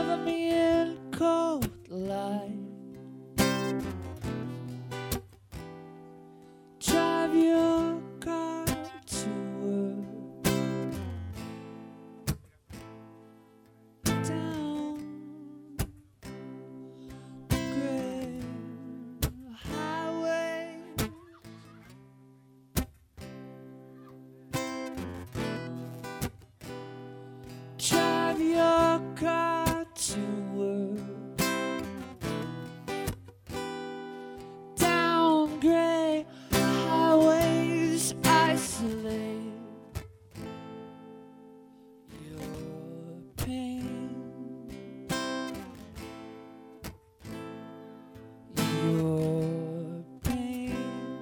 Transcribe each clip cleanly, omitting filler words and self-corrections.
Cover me in cold light. Drive your car to work. Down the gray highway. Drive your car to work. Down gray highways, isolate your pain. Your pain.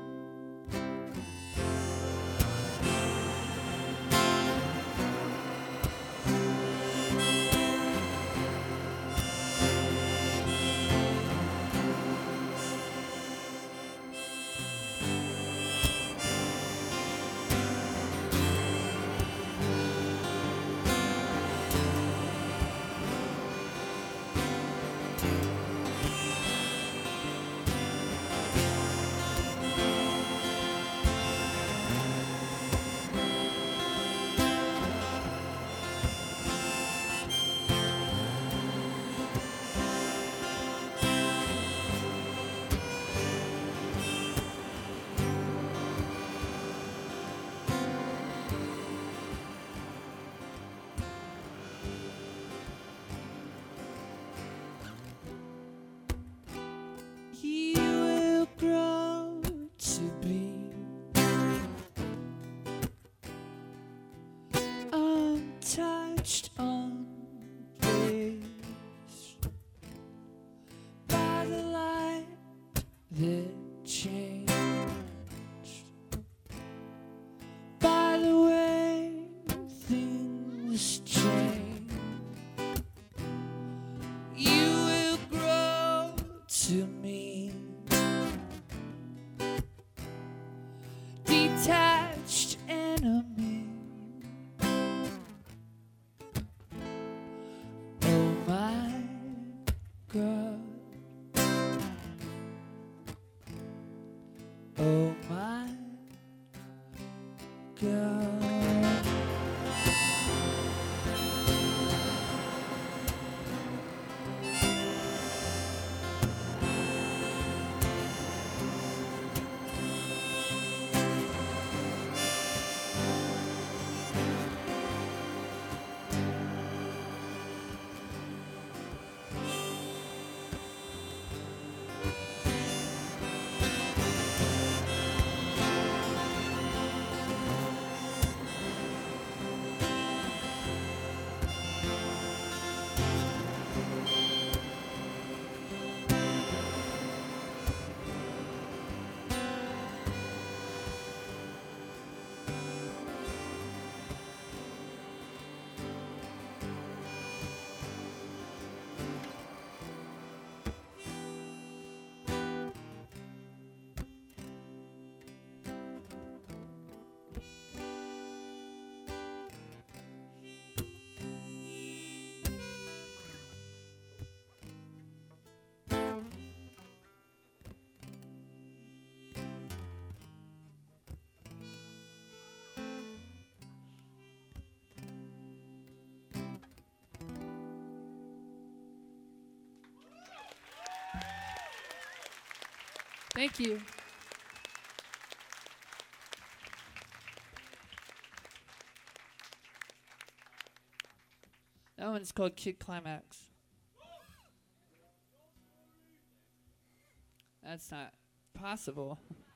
He will grow to be untouched, unfazed by the light that changed, by the way things change. You will grow to me, detached enemy. Oh my God. Oh my God. Thank you. That one's called Kid Climax. That's not possible.